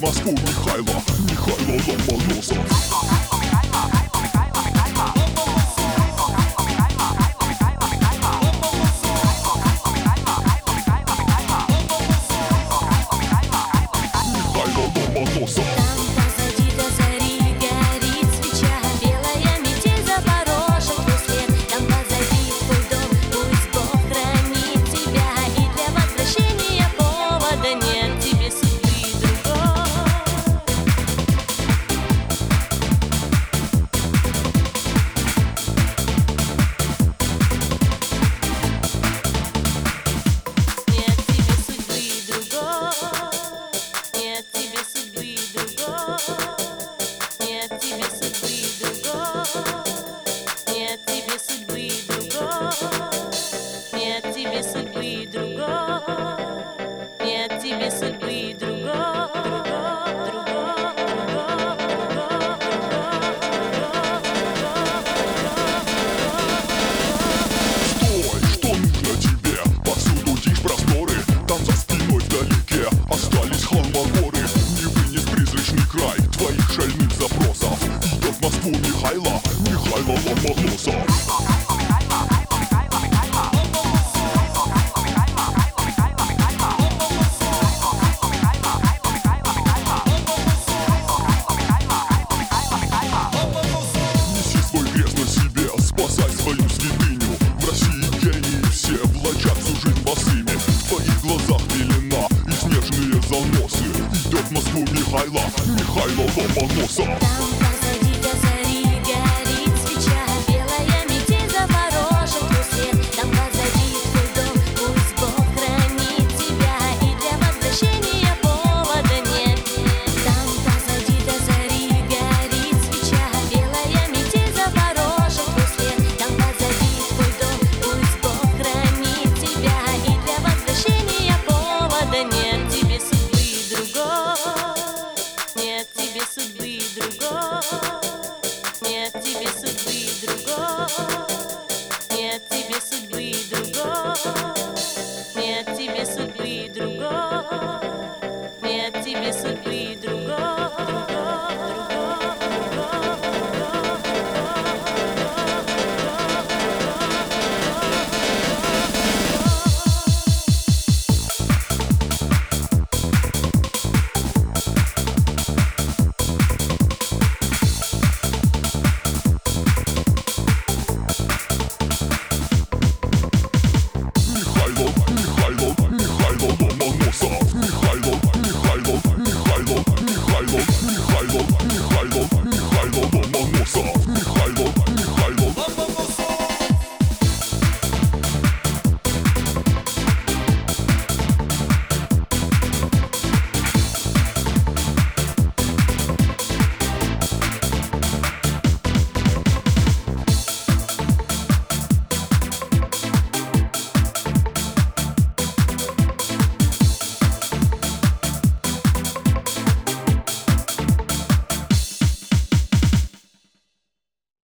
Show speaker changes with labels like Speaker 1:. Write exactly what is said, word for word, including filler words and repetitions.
Speaker 1: Москву Михайло, Михайло Ломоносов. Михайло, Михайло Ломоносов. Неси свой крест на себе, спасай свою святыню. В России гении все влачат всю жизнь босыми. В твоих глазах пелена и снежные заносы. Идет в Москву Михайло, Михайло Ломоносов.
Speaker 2: Нет тебе судьбы другой, нет тебе судьбы другой, нет тебе судьбы другой, нет тебе судьбы.